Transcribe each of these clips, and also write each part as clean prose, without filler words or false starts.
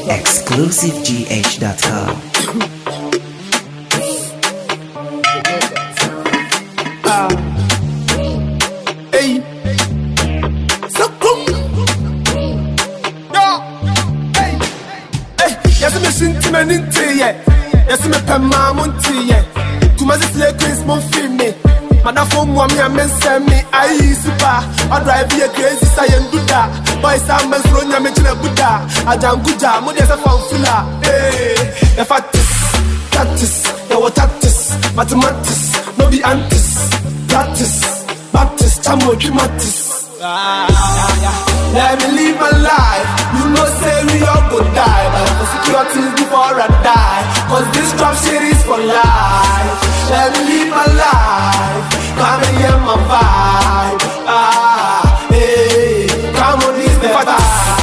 ExclusiveGH.com. Hey, so boom. Yo, hey, hey. Yes, me shinty me ninty yeah. Yes, me pema munti yeah. Kumazi slay queens mon film me. Madafo mwami a men send me. Ayi super. I drive here crazy sayen do that. Boys are men slow nyame chile buddha. Ajanguja mo desa fanfula. Hey, the factis, the watatis, mathematics, no be antis, practice. Baptist, chamo Jumatis. Let me live my life. You know, say we all go die. But for security before I die. Cause this trap shit is for life. Let me live my life. Come and hear my vibe. Hey, come on, this the vibe.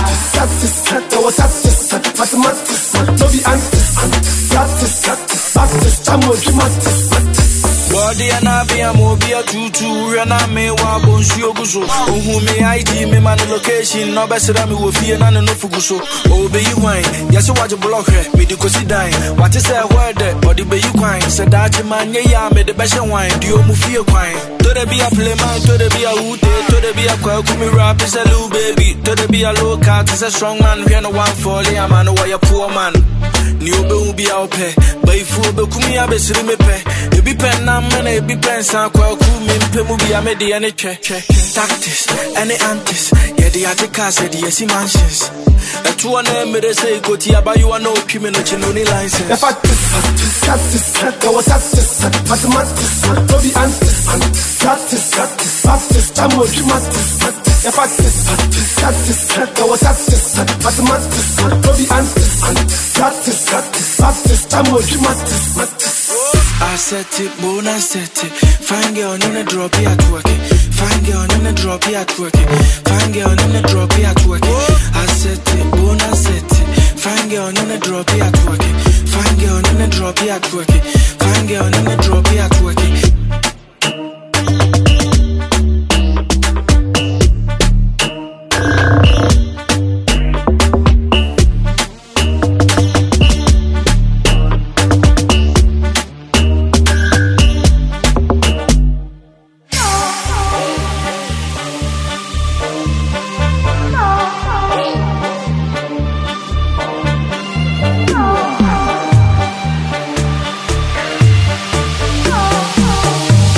Mathematics, no be antis. Practice, Baptist, chamo Jumatis. Body and I be a mobile tutu, and I may walk on Shioguso. Oh, who may ID me man location, no best than me with fear and no fuguso. Oh, be you wine, yes, you watch a block here, me the cosi dine. What is that word there, or the bay you quine? Said that man, yeah, made the best wine, do you move your quine? To the be a playman, to the be a hoot, to the be a quack, me rap is a little baby, to the be a low cat is a strong man, we are no one for the man, why a poor man. New will be out pay, but if you be coming up, it's me pay. You be pen now. Many be pens and quail me movie. I made the any check tactics, any antis. Yeah, the Attica said, yes, he mansions. A 2 made say, go to about you are no criminal, no license. The factis, there was mathematics, no be antis, practice, chamo Jumatis. The factis, there was mathematics, no be antis, practice, chamo Jumatis. I set it, bona set it. Fine girl, no drop it at work. Fine girl, no drop it at work. Fine girl, no drop it at work. I set it, bona set it. Fine girl, no drop it at work. Fine girl, no drop it at work. Fine girl, no drop it at work.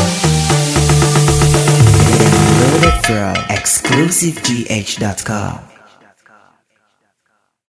ExclusiveGH.com.